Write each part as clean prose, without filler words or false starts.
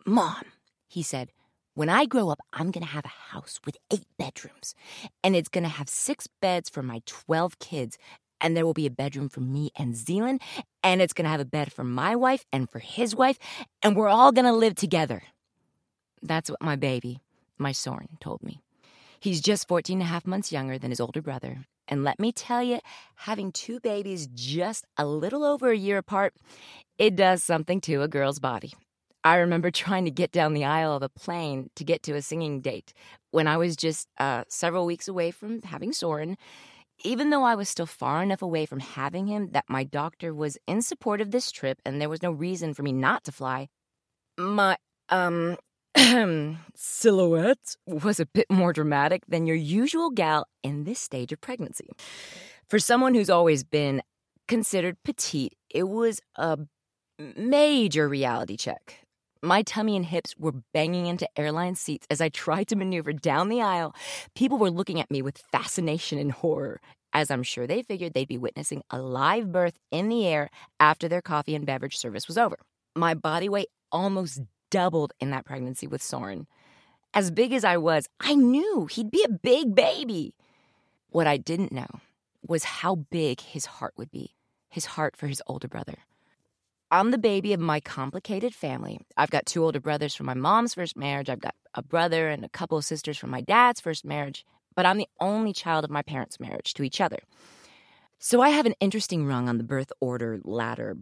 Mom, he said, when I grow up, I'm going to have a house with 8 bedrooms, and it's going to have 6 beds for my 12 kids, and there will be a bedroom for me and Zealand, and it's going to have a bed for my wife and for his wife, and we're all going to live together. That's what my baby, my Soren, told me. He's just 14 and a half months younger than his older brother, and let me tell you, having 2 babies just a little over a year apart, it does something to a girl's body. I remember trying to get down the aisle of a plane to get to a singing date when I was just several weeks away from having Soren, even though I was still far enough away from having him that my doctor was in support of this trip and there was no reason for me not to fly. My, silhouette was a bit more dramatic than your usual gal in this stage of pregnancy. For someone who's always been considered petite, it was a major reality check. My tummy and hips were banging into airline seats as I tried to maneuver down the aisle. People were looking at me with fascination and horror, as I'm sure they figured they'd be witnessing a live birth in the air after their coffee and beverage service was over. My body weight almost doubled in that pregnancy with Soren. As big as I was, I knew he'd be a big baby. What I didn't know was how big his heart would be, his heart for his older brother. I'm the baby of my complicated family. I've got 2 older brothers from my mom's first marriage. I've got a brother and a couple of sisters from my dad's first marriage. But I'm the only child of my parents' marriage to each other. So I have an interesting rung on the birth order ladder.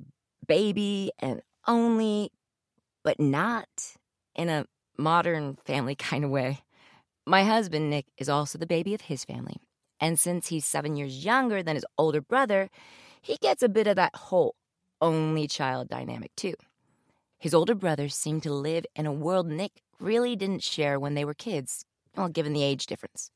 Baby and only, but not in a modern family kind of way. My husband, Nick, is also the baby of his family. And since he's 7 years younger than his older brother, he gets a bit of that whole only child dynamic too. His older brothers seemed to live in a world Nick really didn't share when they were kids, well, given the age difference.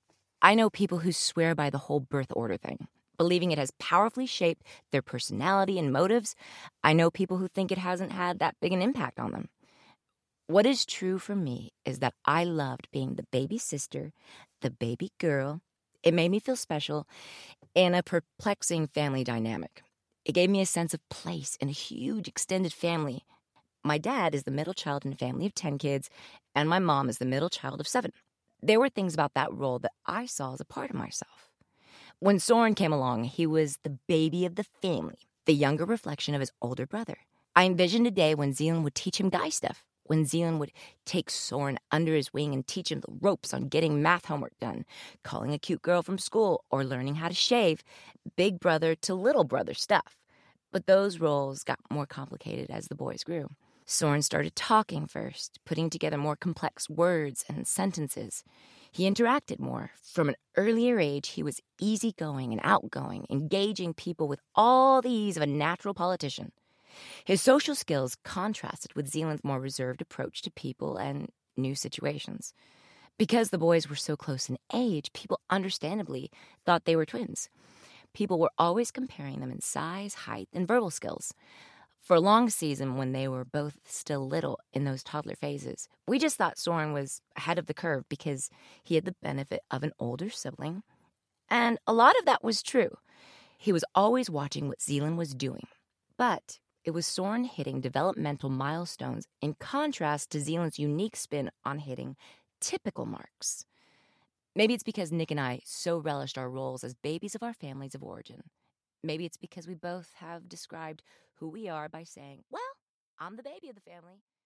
I know people who swear by the whole birth order thing, believing it has powerfully shaped their personality and motives. I know people who think it hasn't had that big an impact on them. What is true for me is that I loved being the baby sister, the baby girl. It made me feel special in a perplexing family dynamic. It gave me a sense of place in a huge extended family. My dad is the middle child in a family of 10 kids, and my mom is the middle child of 7. There were things about that role that I saw as a part of myself. When Soren came along, he was the baby of the family, the younger reflection of his older brother. I envisioned a day when Zealand would teach him guy stuff, when Zealand would take Soren under his wing and teach him the ropes on getting math homework done, calling a cute girl from school, or learning how to shave, big brother to little brother stuff. But those roles got more complicated as the boys grew. Soren started talking first, putting together more complex words and sentences. He interacted more. From an earlier age, he was easygoing and outgoing, engaging people with all the ease of a natural politician. His social skills contrasted with Zealand's more reserved approach to people and new situations. Because the boys were so close in age, people understandably thought they were twins. People were always comparing them in size, height, and verbal skills. For a long season, when they were both still little in those toddler phases, we just thought Soren was ahead of the curve because he had the benefit of an older sibling. And a lot of that was true. He was always watching what Zealand was doing. But it was Soren hitting developmental milestones in contrast to Zealand's unique spin on hitting typical marks. Maybe it's because Nick and I so relished our roles as babies of our families of origin. Maybe it's because we both have described who we are by saying, well, I'm the baby of the family.